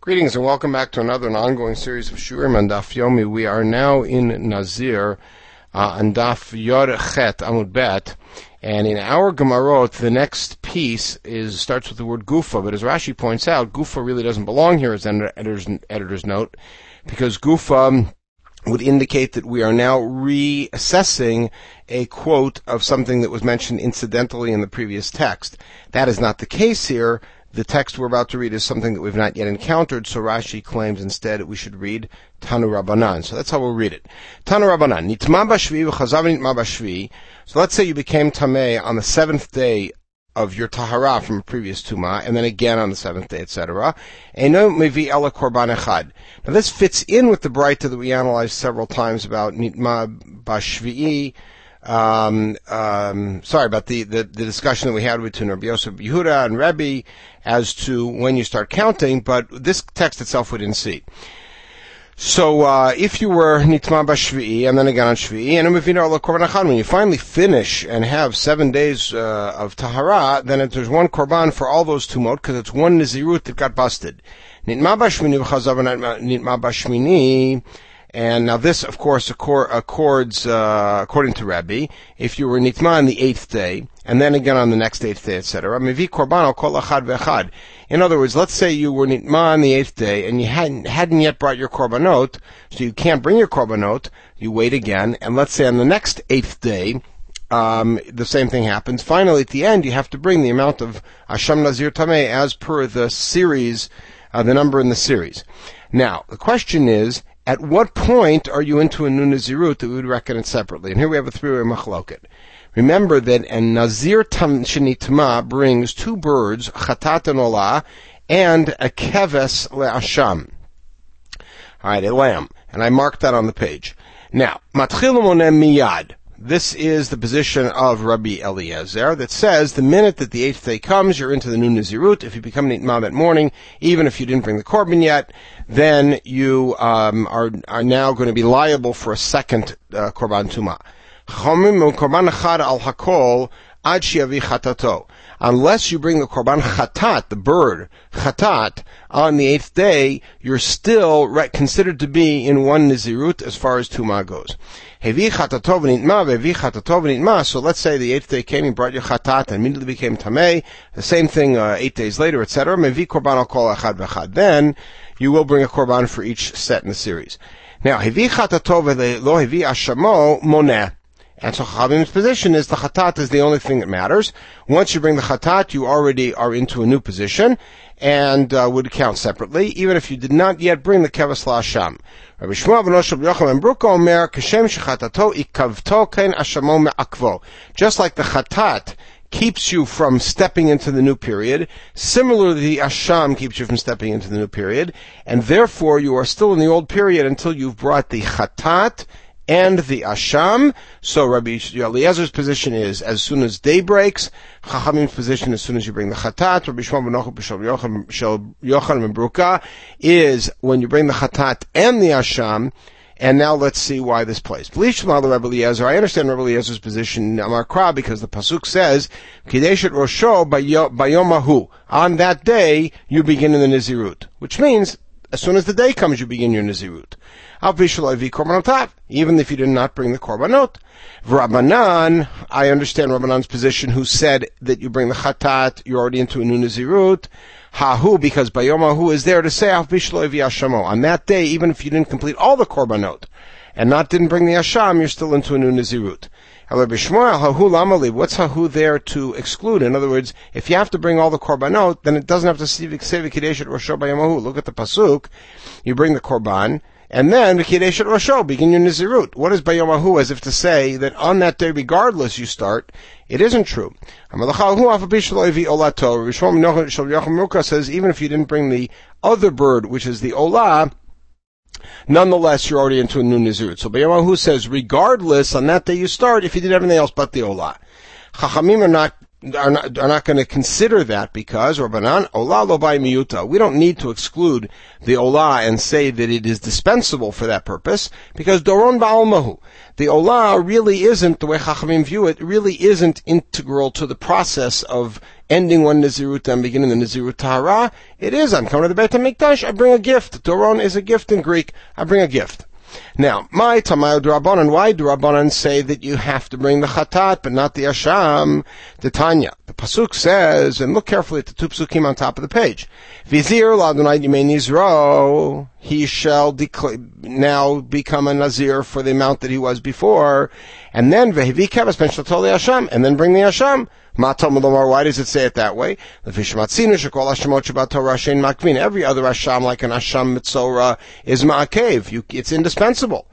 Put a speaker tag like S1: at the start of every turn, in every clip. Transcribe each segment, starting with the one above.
S1: Greetings and welcome back to another ongoing series of Shurim on Daf Yomi. We are now in Nazir on Daf Yor Chet Amud Bet, and in our Gemarot, the next piece starts with the word Gufa, but as Rashi points out, Gufa really doesn't belong here as editor's note, because Gufa would indicate that we are now reassessing a quote of something that was mentioned incidentally in the previous text. That is not the case here. The text we're about to read is something that we've not yet encountered, so Rashi claims instead that we should read Tanu Rabbanan. So that's how we'll read it. Tanu Rabbanan, Nitma b'shvi v'chazav nitma b'shvi. So let's say you became Tameh on the seventh day of your Tahara from a previous Tumah, and then again on the seventh day, etc. Eino mevi ela korban echad. Now this fits in with the Braita that we analyzed several times about Nitma b'shvi. About the discussion that we had between Rabbi Yosef Yehuda and Rebbe as to when you start counting, but this text itself we didn't see. So, if you were Nitma b'shvi'i, and then again on Shvi'i, and when you finally finish and have 7 days of Tahara, then there's one Korban for all those tumot, because it's one Nazirut that got busted. Nitma b'shmini v'chazav nitma b'shmini. And now this, of course, accords, according to Rebbe, if you were nitma on the 8th day, and then again on the next 8th day, etc. Mevi korban al kol achad ve'echad. In other words, let's say you were nitma on the 8th day, and you hadn't yet brought your korbanot, so you can't bring your korbanot, you wait again, and let's say on the next 8th day, the same thing happens. Finally, at the end, you have to bring the amount of Asham Nazir Tameh as per the series, the number in the series. Now, the question is, at what point are you into a new Nazirut that we would reckon it separately? And here we have a three-way machloket. Remember that a Nazir Shenitma brings two birds, Chatat and Olah, and a Keves Le'asham. Alright, a lamb. And I marked that on the page. Now, Matchil Monem Miyad. This is the position of Rabbi Eliezer that says the minute that the 8th day comes, you're into the new Nazirut. If you become Nitma that morning, even if you didn't bring the Korban yet, then you are now going to be liable for a second Korban Tumah. Korban Echad al Hakol ad shiavi chatato. Unless you bring the Korban Chatat, the bird, Chatat, on the 8th day, you're still considered to be in one Nazirut as far as Tumah goes. So let's say the 8th day came, you brought your Chatat, and immediately became Tameh. The same thing 8 days later, etc. Then you will bring a Korban for each set in the series. Now, and so Chachamim's position is the Chatat is the only thing that matters. Once you bring the Chatat, you already are into a new position, and would count separately, even if you did not yet bring the Keves La'asham. Rabbi Shmuel ben Yosheb Yochanan ben Bruka Omer, Kashem shechatato ikavto ken ashamo me'akvo. Just like the Chatat keeps you from stepping into the new period, similarly the Asham keeps you from stepping into the new period, and therefore you are still in the old period until you've brought the Chatat and the Asham. So Rabbi Eliezer's position is as soon as day breaks. Chachamim's position as soon as you bring the Chatat. Rabbi Shmuel ben Yochanan ben Bruka is when you bring the Chatat and the Asham. And now let's see why this plays. I understand Rabbi Eliezer's position Amar Kra because the pasuk says Kideshet Rosho bayomahu. On that day you begin in the Nazirut, which means as soon as the day comes, you begin your Nazirut. Even if you did not bring the Korbanot. Rabbanan, I understand Rabbanan's position, who said that you bring the Chatat, you're already into a new Nazirut. Hahu, because Bayomahu is there to say, on that day, even if you didn't complete all the Korbanot, and didn't bring the Asham, you're still into a new Nazirut. However, Shmuel, Hahu Lamalib, what's Hahu there to exclude? In other words, if you have to bring all the Korbanot, then it doesn't have to say V'kideshet Rosho Bayomahu. Look at the pasuk. You bring the Korban, and then V'kideshet Rosho, begin your Nazirut. What is Bayomahu? As if to say that on that day, regardless you start. It isn't true. Rabbi says, even if you didn't bring the other bird, which is the Olah, nonetheless, you're already into a new Nazirut. So Bayomahu says, regardless, on that day you start, if you did everything else but the Olah. Chachamim are not are not going to consider that because Rabbanan Olah lo bai miyuta. We don't need to exclude the Olah and say that it is dispensable for that purpose because Doron ba'almahu. The Olah really isn't, the way Chachamim view it, really isn't integral to the process of ending one Nazirut and beginning the Nazirut Tahara. It is, I'm coming to the Beit HaMikdash, I bring a gift. Doron is a gift in Greek. I bring a gift. Now, my Tamayo D'Rabbanan, why do Rabbanan say that you have to bring the Chatat, but not the Asham? The Tanya. The Pasuk says, and look carefully at the two Pasukim on top of the page, Vizir l'Adonai Yimei Nizro, he shall now become a Nazir for the amount that he was before, and then Vehivi Keves Ben Shatol Asham, and then bring the Asham. Why does it say it that way? Every other Asham, like an Asham Mitzorah, is Ma'akev. It's indispensable.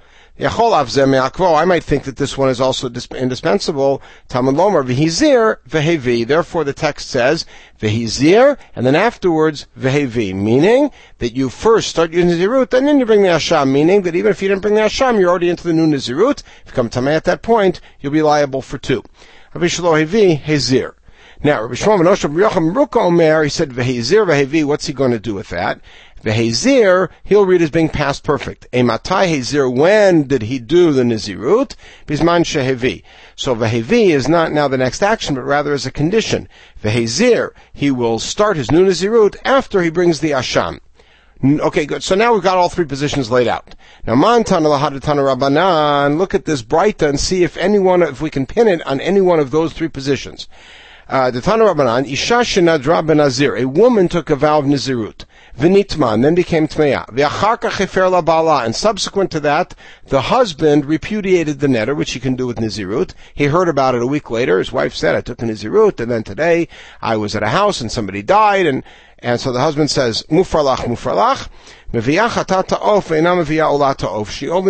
S1: I might think that this one is also indispensable. Talmud Lomar, V'hizir, V'hevi. Therefore the text says, V'hizir, and then afterwards, V'hevi. Meaning that you first start using Nazirut, and then you bring the Asham. Meaning that even if you didn't bring the Asham, you're already into the new Nazirut. If you come Tameh at that point, you'll be liable for two. Rabbi Shlomo Hevi, Hezir. Now, Rabbi Shlomo ben Yocham Ruka Omer, he said, Vehezir, Vehevi, what's he going to do with that? Vehezir, he'll read as being past perfect. Ematai Hezir, when did he do the Nazirut? Bisman Shehevi. So Vehevi is not now the next action, but rather as a condition. Vehezir, he will start his new Nazirut after he brings the Asham. Okay, good. So now we've got all three positions laid out. Now, Mantana Lahadatana Rabbanan, look at this Breita and see if we can pin it on any one of those three positions. The Tana Rabbanan, Isha Shenadra Benazir, a woman took a vow of Nazirut. V'nitman, then became Tmeya. V'acharka Chefer la Bala, and subsequent to that, the husband repudiated the neder, which he can do with Nazirut. He heard about it a week later. His wife said, I took the Nazirut, and then today I was at a house and somebody died, and so the husband says, Mufarlach, Mufarlach, Meviyah Chatat Ta'of, Ve'ina Meviyah Olah Ta'of.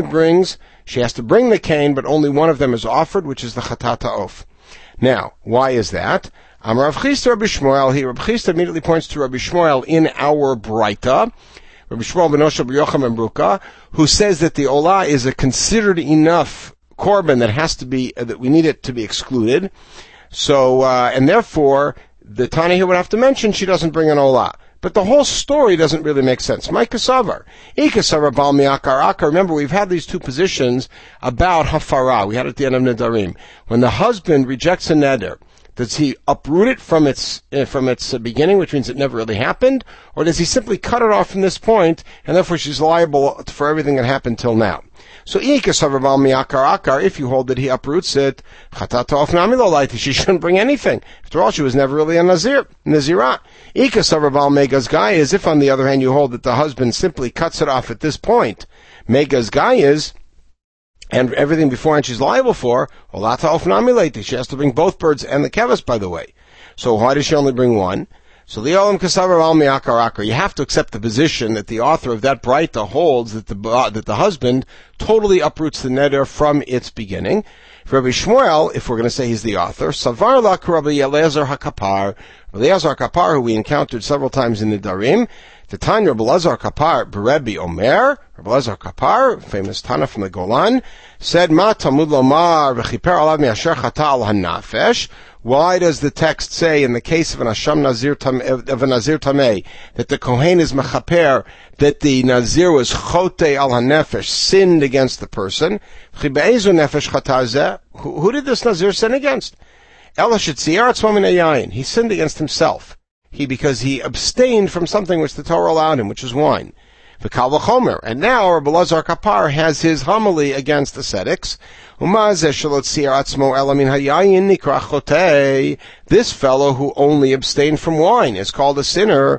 S1: She has to bring the cane, but only one of them is offered, which is the Chatat Ta'of. Now, why is that? Amar Rav Chisda Rabbi Shmuel, Rabbi Chisda immediately points to Rabbi Shmuel in our Breita, Rabbi Shmuel ben Osha ben Yocham ben Bruka, who says that the Olah is a considered enough korban that we need it to be excluded. So, and therefore, the Tana here would have to mention she doesn't bring an Olah. But the whole story doesn't really make sense. My Kasavar. Ikasavar Bal Mi'akar Akar. Remember, we've had these two positions about Hafara. We had it at the end of Nedarim. When the husband rejects a neder, does he uproot it from its beginning, which means it never really happened? Or does he simply cut it off from this point, and therefore she's liable for everything that happened till now? So, if you hold that he uproots it, she shouldn't bring anything. After all, she was never really a Nazirah. Is if, on the other hand, you hold that the husband simply cuts it off at this point, Megas Gayas, and everything beforehand she's liable for, she has to bring both birds and the keves, by the way. So why does she only bring one? So you have to accept the position that the author of that Breita holds that the husband totally uproots the neder from its beginning. For Rabbi Shmuel, if we're going to say he's the author, Savar la Rabbi Eliezer HaKapar, Eliezer HaKapar, who we encountered several times in the Darim, the Tanya Rabbi Eliezer HaKapar, Berebi Omer, Rabbi Eliezer HaKapar, famous Tana from the Golan, said, Ma Talmud Lomar v'chiper alav mi'asher chata al hanafesh. Why does the text say, in the case of an Asham Nazir Tameh, that the Kohen is mechaper, that the Nazir was chote al hanefesh, sinned against the person? Who did this Nazir sin against? He sinned against himself. Because he abstained from something which the Torah allowed him, which is wine. And now Rabbi Eliezer Kapar has his homily against ascetics. This fellow who only abstained from wine is called a sinner.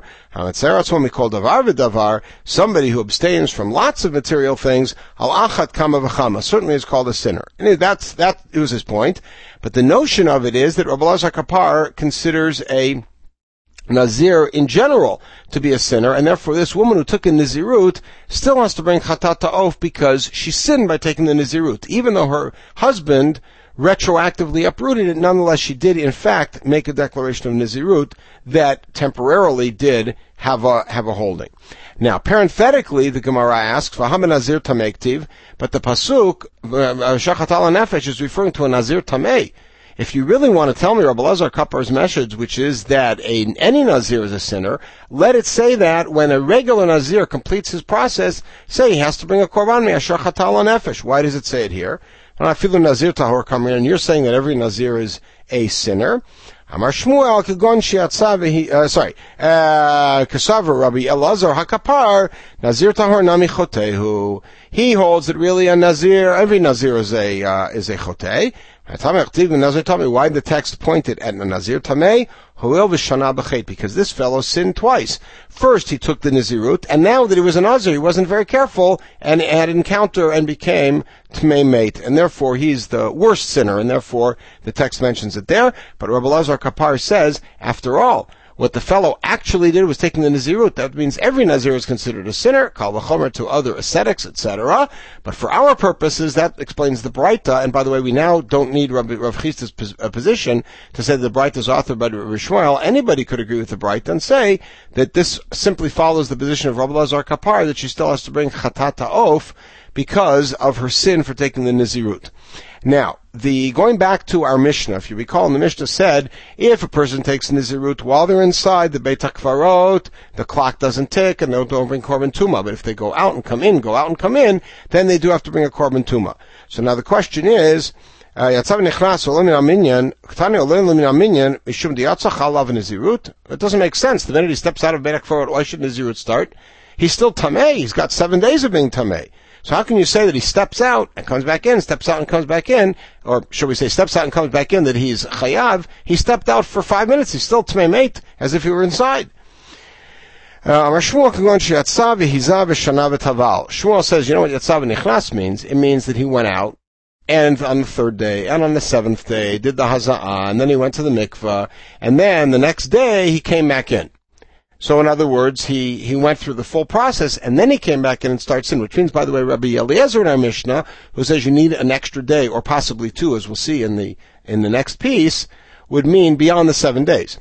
S1: Somebody who abstains from lots of material things, certainly is called a sinner. And that was his point. But the notion of it is that Rabbi Eliezer Kapar considers a Nazir in general to be a sinner, and therefore this woman who took a Nazirut still has to bring Chatat Ta'of because she sinned by taking the Nazirut. Even though her husband retroactively uprooted it, nonetheless she did in fact make a declaration of Nazirut that temporarily did have a holding. Now, parenthetically, the Gemara asks, "V'hama Nazir Tamektiv," but the pasuk Shachat al Nefesh is referring to a Nazir Tamei. If you really want to tell me Rabbi Elazar Kapar's message, which is that any Nazir is a sinner, let it say that when a regular Nazir completes his process, say he has to bring a korban me'asher chatal nefesh. Why does it say it here? And I feel Nazir tahor kamir, and you're saying that every Nazir is a sinner. Amar Shmuel kagon shiatza kasavar Rabbi Elazar hakapar Nazir tahor nami chotehu. He holds that really a Nazir, every Nazir is a choteh. Why the text pointed at Nazir Tameh? Because this fellow sinned twice. First, he took the Nazirut, and now that he was a Nazir, he wasn't very careful, and had an encounter and became Tameh Mate, and therefore he's the worst sinner, and therefore the text mentions it there. But Rabbi Elazar Kapar says, after all, what the fellow actually did was taking the Nazirut. That means every Nazir is considered a sinner, Kal v'chomer to other ascetics, etc. But for our purposes, that explains the Braita. And by the way, we now don't need Rav Chisda's position to say that the Braita is authored by Rav Shmuel. Anybody could agree with the Braita and say that this simply follows the position of Rabbi Elazar Kapar, that she still has to bring Chatat Ha'of because of her sin for taking the Nazirut. Now, going back to our Mishnah, if you recall, the Mishnah said, if a person takes Nazirut while they're inside the Beit HaKvarot, the clock doesn't tick and they don't bring Korban Tumah. But if they go out and come in, then they do have to bring a Korban Tumah. So now the question is, it doesn't make sense. The minute he steps out of Beit HaKvarot, why should Nazirut start? He's still Tameh. He's got 7 days of being Tameh. So how can you say that he steps out and comes back in, steps out and comes back in, or should we say steps out and comes back in, that he's chayav? He stepped out for 5 minutes. He's still Tamei Mate, as if he were inside. Shmuel says, you know what Yatzav Nichnas means? It means that he went out, and on the 3rd day, and on the 7th day, did the haza'ah, and then he went to the mikvah, and then the next day he came back in. So in other words, he went through the full process, and then he came back in and starts in, which means, by the way, Rabbi Eliezer in our Mishnah, who says you need an extra day, or possibly 2, as we'll see in the next piece, would mean beyond the 7 days.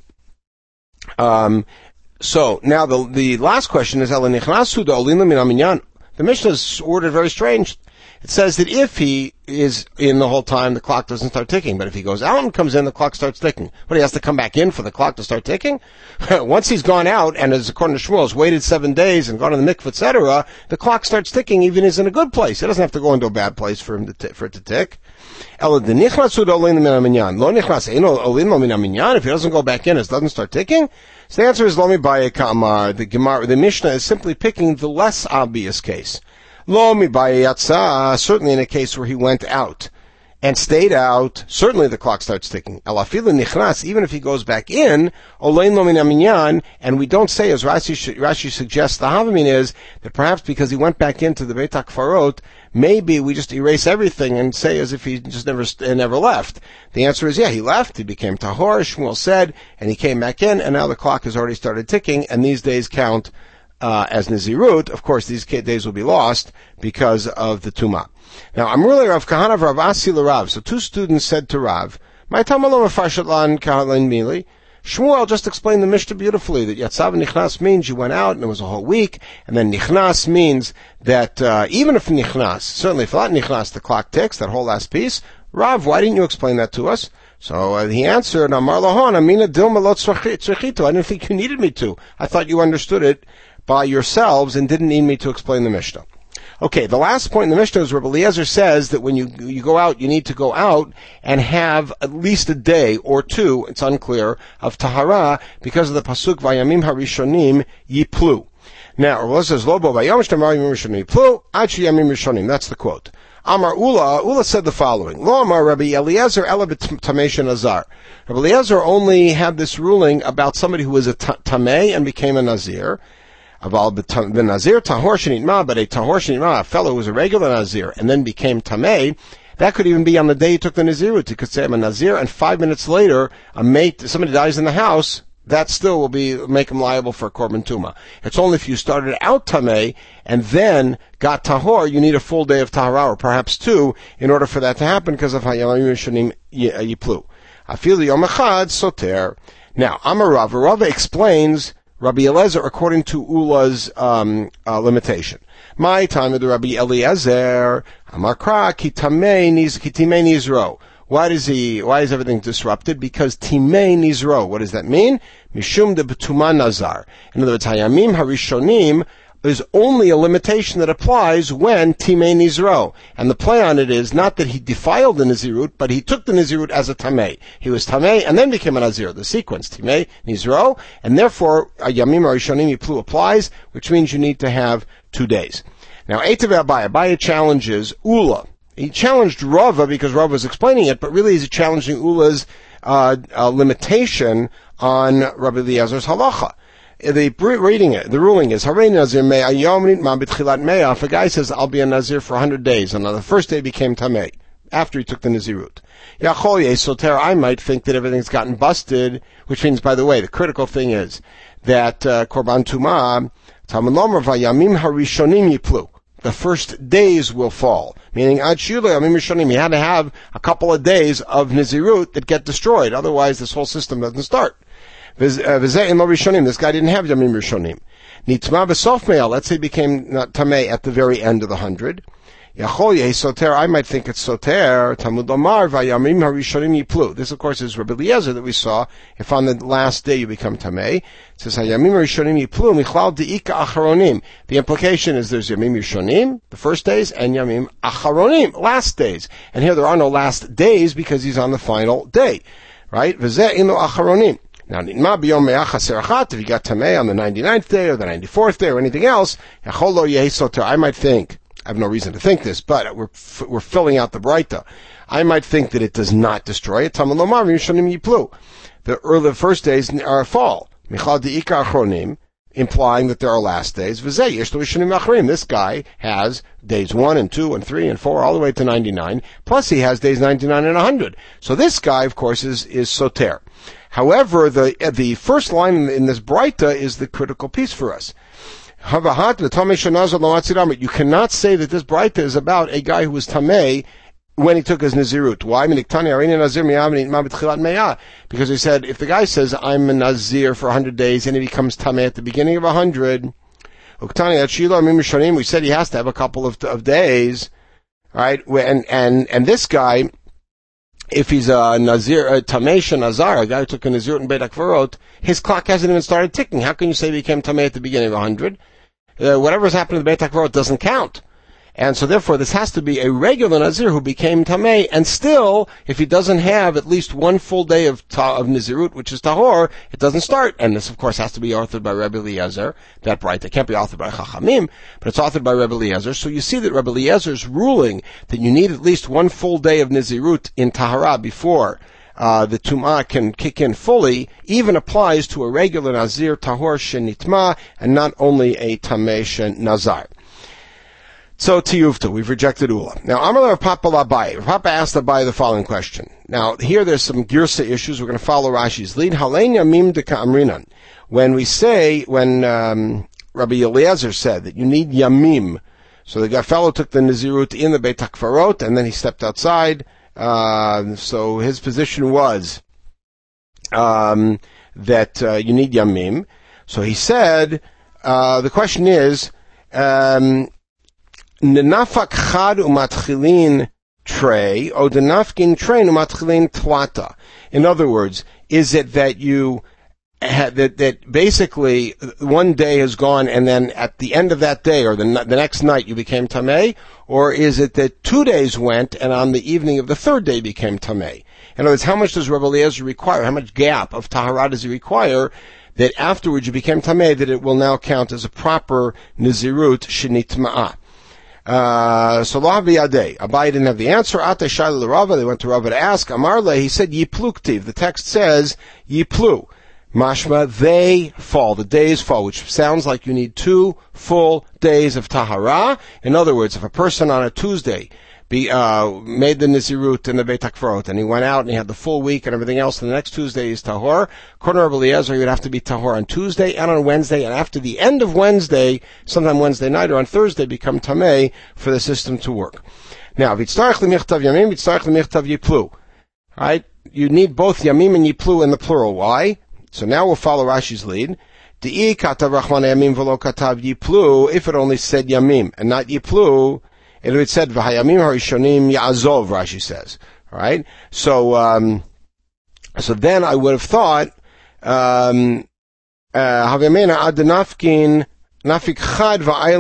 S1: So now the last question is, the Mishnah is ordered very strange. It says that if he is in the whole time, the clock doesn't start ticking. But if he goes out and comes in, the clock starts ticking. But he has to come back in for the clock to start ticking? Once he's gone out, and as according to Shmuel, has waited 7 days and gone to the mikveh, etc., the clock starts ticking even if he's in a good place. It doesn't have to go into a bad place for it to tick. If he doesn't go back in, it doesn't start ticking? So the answer is, Lomi Baye Kamar. The Mishnah is simply picking the less obvious case. Lo mi ba'yatza, certainly in a case where he went out and stayed out, certainly the clock starts ticking. Elafilu nichnas, even if he goes back in, olein lo min aminyan, and we don't say, as Rashi suggests, the havamin is that perhaps because he went back into the Beit HaKvarot, maybe we just erase everything and say as if he just never left. The answer is, yeah, he left, he became tahor, Shmuel said, and he came back in, and now the clock has already started ticking, and these days count as Nazirut. Of course, these days will be lost because of the Tumah. Now, Amrullah Rav Kahana Rav Asi Rav. So 2 students said to Rav, "My tamalom afashatlan kahalin mili." Shmuel just explained the Mishnah beautifully, that Yatzav Nichnas means you went out and it was a whole week, and then Nichnas means that even if Nichnas, certainly if not Nichnas, the clock ticks, that whole last piece. Rav, why didn't you explain that to us? So he answered, Amar lahon, Amina dilma lo tzrichito. I didn't think you needed me to. I thought you understood it by yourselves and didn't need me to explain the Mishnah. Okay, the last point in the Mishnah is Rabbi Eliezer says that when you go out, you need to go out and have at least a day or 2, it's unclear, of tahara because of the pasuk Vayamim Harishonim Yiplu. Now, Rabbi Eliezer says, Lobo Vayam Shtamar Yamim Rishonim Yiplu, Achi Yamim Rishonim. That's the quote. Amar Ula said the following, Lo Amar Rabbi Eliezer Ela B'Tamei Nazar. Rabbi Eliezer only had this ruling about somebody who was a Tamei and became a Nazir. But a tahor shenitma, a fellow who was a regular Nazir and then became Tamei, that could even be on the day he took the Nazirut. You could say I'm a Nazir, and 5 minutes later, somebody dies in the house, that still will make him liable for a Korban Tumah. It's only if you started out Tamei and then got Tahor, you need a full day of Tahara, or perhaps 2, in order for that to happen, because of Hayamim Rishonim Yiplu. Afil Yom Echad Soter. Now, Amar Rava explains Rabbi Eliezer according to Ula's limitation. My time of the Rabbi Eliezer, Amar Kra, Kitamei Nizro. Why is everything disrupted? Because Timei Nizro. What does that mean? Mishum de B'tuma Nazar. In other words, Hayamim Harishonim is only a limitation that applies when Timei Nizro. And the play on it is not that he defiled the Nizirut, but he took the Nizirut as a Tamei. He was Tamei and then became a Nazir. The sequence, Timei Nizro, and therefore Yamim Harishonim Yiplu applies, which means you need to have 2 days. Now, Eitav Abaye challenges Ula. He challenged Rava because Rava was explaining it, but really he's challenging Ula's limitation on Rabbi Eliezer's halacha. The ruling is, if a guy says, I'll be a Nazir for 100 days, and on the first day became Tamei, after he took the Nazirut. I might think that everything's gotten busted, which means, by the way, the critical thing is that Korban Tumah, Talmud Lomar v'yamim harishonim yiplu. The first days will fall. Meaning, Ad Shula Yamim Rishonim, he had to have a couple of days of Nizirut that get destroyed. Otherwise, this whole system doesn't start. This guy didn't have Yamim Rishonim. Nitma b'sof me'al, let's say he became Tamei at the very end of the 100. Yachol yeh soter, I might think it's soter, Talmud Omar v'yamim harishonim yiplu. This, of course, is Rabbi Eliezer that we saw. If on the last day you become Tamei, it says hayamim harishonim yiplu michlal de'ika acharonim. The implication is there's yamim rishonim, the first days, and yamim acharonim, last days. And here there are no last days because he's on the final day, right? V'zeh ino acharonim. Now, if you got Tamei on the 99th day or the 94th day or anything else, yachol lo yeh soter, I might think, I have no reason to think this, but we're filling out the Braita. I might think that it does not destroy it. Talmud Lomar v'yishonim yiplu. The first days are fall. Michal de'ika achronim, implying that there are last days. V'zeh yesh lo yishonim achrim. This guy has days 1 and 2 and 3 and 4 all the way to 99. Plus he has days 99 and 100. So this guy, of course, is soter. However, the first line in this Braita is the critical piece for us. You cannot say that this Braita is about a guy who was Tamei when he took his Nazirut. Why? Because he said, if the guy says, I'm a Nazir for 100 days, and he becomes Tamei at the beginning of 100, we said he has to have a couple of days, right? And this guy, if he's a Nazir, a Tamei Nazar, a guy who took a Nazirut in Beit HaKvarot, his clock hasn't even started ticking. How can you say he became Tamei at the beginning of 100? Whatever's happened to the Beit HaKvarot doesn't count. And so therefore this has to be a regular Nazir who became Tamei, and still, if he doesn't have at least one full day of Nazirut, which is Tahor, it doesn't start. And this, of course, has to be authored by Rabbi Eliezer. That Braita can't be authored by Chachamim, but it's authored by Rabbi Eliezer. So you see that Rabbi Eliezer's ruling that you need at least one full day of Nazirut in Tahara before the Tum'ah can kick in fully, even applies to a regular Nazir, Tahor Shenitma, and not only a Tamei Nazar. So, Tiyuvta, we've rejected Ula. Now, Amar Papa Labai. Papa asked Labai the following question. Now, here there's some Girsa issues. We're going to follow Rashi's lead. Halein Yamim Deka Amrinan. When Rabbi Eliezer said that you need Yamim, so the fellow took the Nazirut in the Beit HaKvarot, and then he stepped outside. So his position was that you need Yamim. So he said, the question is, Nenafak chad umatchilin trey, o denafkin trey umatchilin tlata. In other words, is it that you that basically one day has gone and then at the end of that day or the next night you became Tamei, or is it that 2 days went and on the evening of the third day became Tamei? In other words, how much does Rabbi Eliezer require? How much gap of Tahara does he require that afterwards you became Tamei, that it will now count as a proper Nazirut Shenitma'ah? So lo haviyadeh. Abai didn't have the answer. Ate shayla l'Rava. They went to Rava to ask. Amarle, he said yipluktiv. The text says yiplu. Mashma, they fall. The days fall, which sounds like you need 2 full days of tahara. In other words, if a person on a Tuesday made the Nazirut in the Beit HaKvarot, and he went out and he had the full week and everything else, and the next Tuesday is Tahor, according to Rabbi Eliezer, he would have to be Tahor on Tuesday and on Wednesday, and after the end of Wednesday, sometime Wednesday night or on Thursday, become Tamei for the system to work. Now, V'tzarech l'michtav yamim, V'tzarech l'michtav yiplu. Right? You need both yamim and yiplu in the plural. Why? So now we'll follow Rashi's lead. De'i katav rachman yamim v'lo katav yiplu, if it only said yamim and not yiplu, it would said, V'hayamim harishonim ya'azov, Rashi says. All right. So then I would have thought, Havamena ad nafkin nafik chad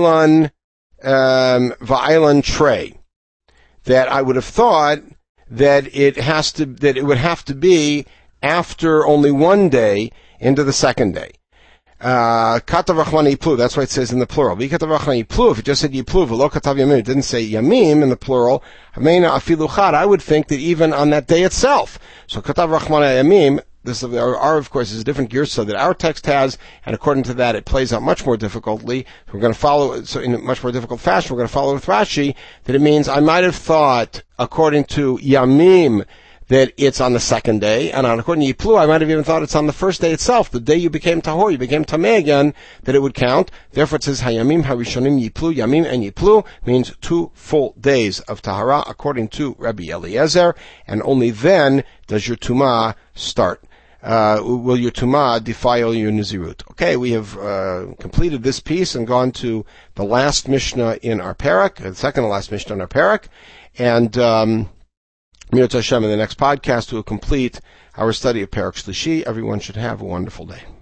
S1: va'ailan tray. That I would have thought that it would have to be after only one day into the second day. Katav rachmana yiplu, that's why it says in the plural. Katav rachmana yiplu, if it just said yiplu, v'lo katav yamim, it didn't say yamim in the plural. Havamena afilu chad, I would think that even on that day itself. So katav rachmana yamim, this our of course is a different girsa that our text has, and according to that it plays out much more difficultly. We're going to follow it so in a much more difficult fashion. We're going to follow with Rashi that it means I might have thought according to Yamim that it's on the second day, and according to Yiplu I might have even thought it's on the first day itself, the day you became Tahor, you became Tameh again, that it would count. Therefore it says Hayamim Harishonim Yiplu, Yamim and Yiplu means 2 full days of Tahara according to Rabbi Eliezer, and only then does your Tumah start. Will your Tumah defile your Nizirut? Okay, we have completed this piece and gone to the last Mishnah in our parak, the second to last Mishnah in our parak, and Mirut Hashem in the next podcast we'll complete our study of Parak Shlishi. Everyone should have a wonderful day.